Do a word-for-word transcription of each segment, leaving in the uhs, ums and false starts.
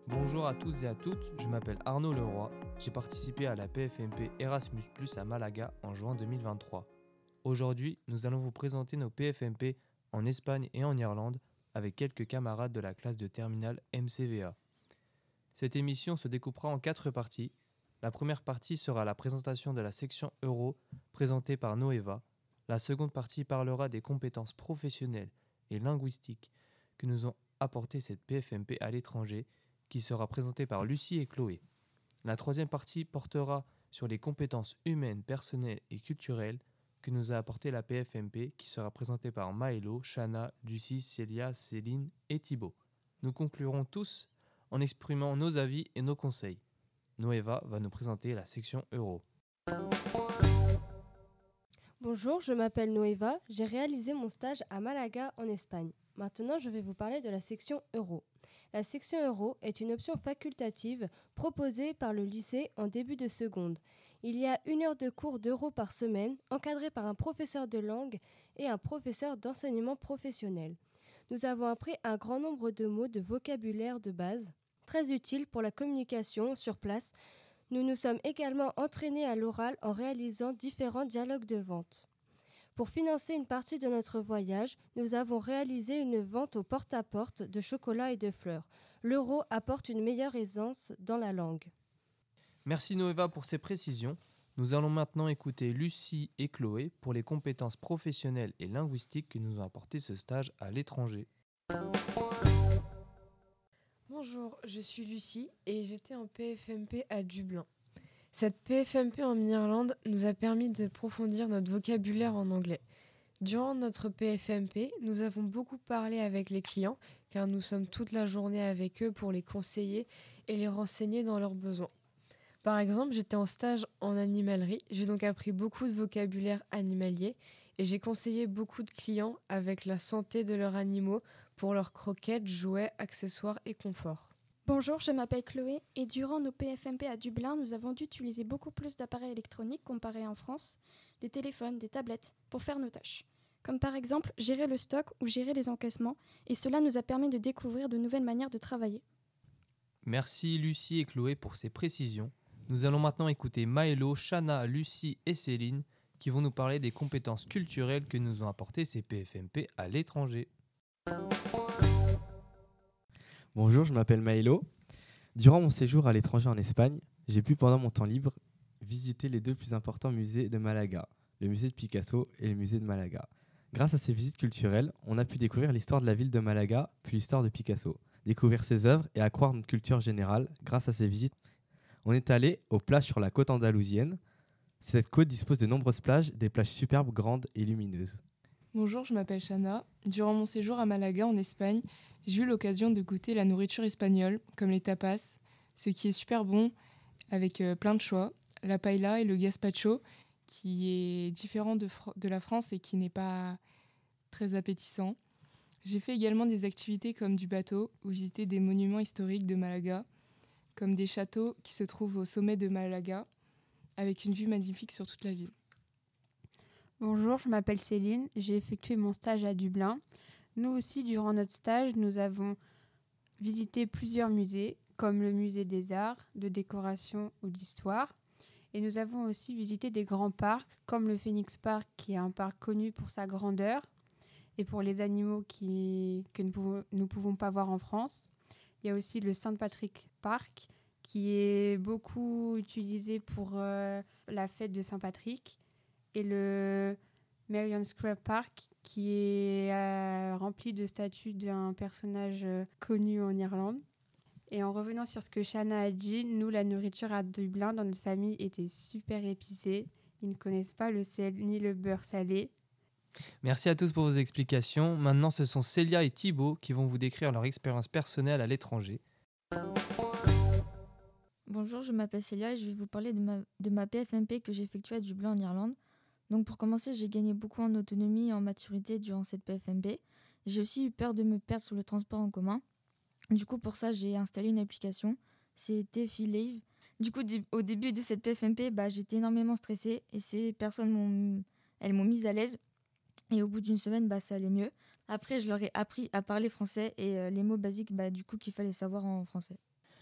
Bonjour à tous et à toutes, je m'appelle Arnaud Leroy, j'ai participé à la P F M P Erasmus plus à Malaga en juin deux mille vingt-trois. Aujourd'hui, nous allons vous présenter nos P F M P en Espagne et en Irlande avec quelques camarades de la classe de terminale M C V A. Cette émission se découpera en quatre parties. La première partie sera la présentation de la section Euro présentée par Noéva. La seconde partie parlera des compétences professionnelles et linguistiques que nous ont apporté cette P F M P à l'étranger, qui sera présentée par Lucie et Chloé. La troisième partie portera sur les compétences humaines, personnelles et culturelles que nous a apporté la P F M P, qui sera présentée par Maëlo, Chana, Lucie, Célia, Céline et Thibaut. Nous conclurons tous en exprimant nos avis et nos conseils. Noéva va nous présenter la section Euro. Bonjour, je m'appelle Noéva, j'ai réalisé mon stage à Malaga en Espagne. Maintenant, je vais vous parler de la section Euro. La section Euro est une option facultative proposée par le lycée en début de seconde. Il y a une heure de cours d'Euro par semaine, encadré par un professeur de langue et un professeur d'enseignement professionnel. Nous avons appris un grand nombre de mots de vocabulaire de base, très utiles pour la communication sur place. Nous nous sommes également entraînés à l'oral en réalisant différents dialogues de vente. Pour financer une partie de notre voyage, nous avons réalisé une vente au porte-à-porte de chocolat et de fleurs. L'euro apporte une meilleure aisance dans la langue. Merci Noéva pour ces précisions. Nous allons maintenant écouter Lucie et Chloé pour les compétences professionnelles et linguistiques que nous ont apporté ce stage à l'étranger. Bonjour, je suis Lucie et j'étais en P F M P à Dublin. Cette P F M P en Irlande nous a permis d'approfondir notre vocabulaire en anglais. Durant notre P F M P, nous avons beaucoup parlé avec les clients car nous sommes toute la journée avec eux pour les conseiller et les renseigner dans leurs besoins. Par exemple, j'étais en stage en animalerie, j'ai donc appris beaucoup de vocabulaire animalier et j'ai conseillé beaucoup de clients avec la santé de leurs animaux pour leurs croquettes, jouets, accessoires et confort. Bonjour, je m'appelle Chloé et durant nos P F M P à Dublin, nous avons dû utiliser beaucoup plus d'appareils électroniques comparé en France, des téléphones, des tablettes, pour faire nos tâches. Comme par exemple gérer le stock ou gérer les encaissements, et cela nous a permis de découvrir de nouvelles manières de travailler. Merci Lucie et Chloé pour ces précisions. Nous allons maintenant écouter Maëlo, Chana, Lucie et Céline qui vont nous parler des compétences culturelles que nous ont apportées ces P F M P à l'étranger. Bonjour, je m'appelle Maëlo. Durant mon séjour à l'étranger en Espagne, j'ai pu pendant mon temps libre visiter les deux plus importants musées de Malaga, le musée de Picasso et le musée de Malaga. Grâce à ces visites culturelles, on a pu découvrir l'histoire de la ville de Malaga, puis l'histoire de Picasso, découvrir ses œuvres et accroître notre culture générale grâce à ces visites. On est allé aux plages sur la côte andalousienne. Cette côte dispose de nombreuses plages, des plages superbes, grandes et lumineuses. Bonjour, je m'appelle Chana. Durant mon séjour à Malaga, en Espagne, j'ai eu l'occasion de goûter la nourriture espagnole, comme les tapas, ce qui est super bon, avec euh, plein de choix. La paella et le gazpacho, qui est différent de, Fr- de la France et qui n'est pas très appétissant. J'ai fait également des activités comme du bateau, ou visiter des monuments historiques de Malaga, comme des châteaux qui se trouvent au sommet de Malaga, avec une vue magnifique sur toute la ville. Bonjour, je m'appelle Céline, j'ai effectué mon stage à Dublin. Nous aussi, durant notre stage, nous avons visité plusieurs musées, comme le musée des arts, de décoration ou d'histoire. Et nous avons aussi visité des grands parcs, comme le Phoenix Park, qui est un parc connu pour sa grandeur et pour les animaux qui, que nous pouvons, nous pouvons pas voir en France. Il y a aussi le Saint Patrick Park, qui est beaucoup utilisé pour euh, la fête de Saint-Patrick. Et le Marion Square Park, qui est euh, rempli de statues d'un personnage euh, connu en Irlande. Et en revenant sur ce que Chana a dit, nous, la nourriture à Dublin, dans notre famille, était super épicée. Ils ne connaissent pas le sel ni le beurre salé. Merci à tous pour vos explications. Maintenant, ce sont Célia et Thibaut qui vont vous décrire leur expérience personnelle à l'étranger. Bonjour, je m'appelle Célia et je vais vous parler de ma, de ma P F M P que j'ai effectuée à Dublin en Irlande. Donc pour commencer, j'ai gagné beaucoup en autonomie et en maturité durant cette P F M P. J'ai aussi eu peur de me perdre sur le transport en commun. Du coup, pour ça, j'ai installé une application, c'est Tefilive. Du coup, au début de cette P F M P, bah, j'étais énormément stressée et ces personnes m'ont, elles m'ont mise à l'aise. Et au bout d'une semaine, bah, ça allait mieux. Après, je leur ai appris à parler français et euh, les mots basiques bah, du coup, qu'il fallait savoir en français.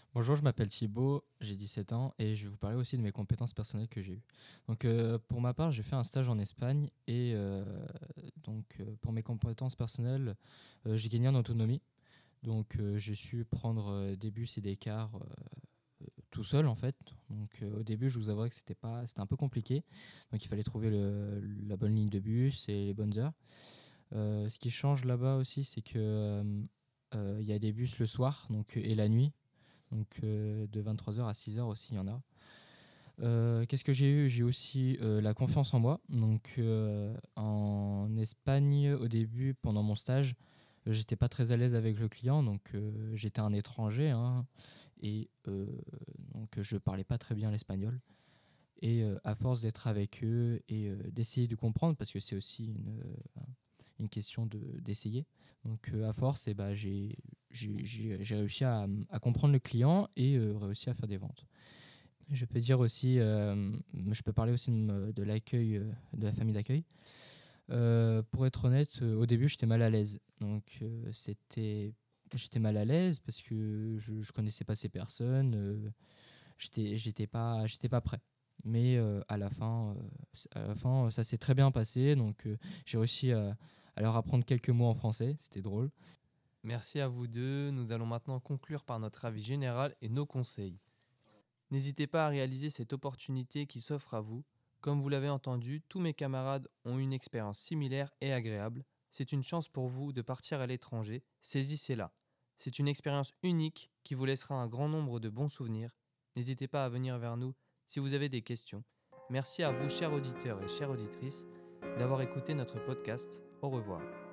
Bonjour, je m'appelle Thibaut, j'ai dix-sept ans et je vais vous parler aussi de mes compétences personnelles que j'ai eues. Donc, euh, pour ma part, j'ai fait un stage en Espagne et euh, donc euh, pour mes compétences personnelles, euh, j'ai gagné en autonomie. Donc, euh, j'ai su prendre euh, des bus et des cars euh, tout seul en fait. Donc, euh, au début, je vous avouerai que c'était pas, c'était un peu compliqué. Donc, il fallait trouver le- la bonne ligne de bus et les bonnes heures. Euh, ce qui change là-bas aussi, c'est que euh, euh, il y a des bus le soir donc, et la nuit. Donc euh, de vingt-trois heures à six heures aussi, il y en a. Euh, qu'est-ce que j'ai eu? J'ai aussi euh, la confiance en moi. Donc euh, en Espagne, au début, pendant mon stage, euh, j'étais pas très à l'aise avec le client. Donc euh, j'étais un étranger hein, et euh, donc je parlais pas très bien l'espagnol. Et euh, à force d'être avec eux et euh, d'essayer de comprendre, parce que c'est aussi une, euh, une question de, d'essayer. Donc euh, à force, eh ben, j'ai, j'ai, j'ai, j'ai réussi à, à comprendre le client et euh, réussi à faire des ventes. Je peux dire aussi, euh, je peux parler aussi de, de l'accueil, euh, de la famille d'accueil. Euh, pour être honnête, euh, au début, j'étais mal à l'aise. Donc euh, c'était, j'étais mal à l'aise parce que je, ne connaissais pas ces personnes. Euh, j'étais, j'étais pas, j'étais pas prêt. Mais euh, à la fin, euh, à la fin, ça s'est très bien passé. Donc euh, j'ai réussi à à leur apprendre quelques mots en français, c'était drôle. Merci à vous deux. Nous allons maintenant conclure par notre avis général et nos conseils. N'hésitez pas à réaliser cette opportunité qui s'offre à vous. Comme vous l'avez entendu, tous mes camarades ont une expérience similaire et agréable. C'est une chance pour vous de partir à l'étranger. Saisissez-la. C'est une expérience unique qui vous laissera un grand nombre de bons souvenirs. N'hésitez pas à venir vers nous si vous avez des questions. Merci à vous, chers auditeurs et chères auditrices, d'avoir écouté notre podcast. Au revoir.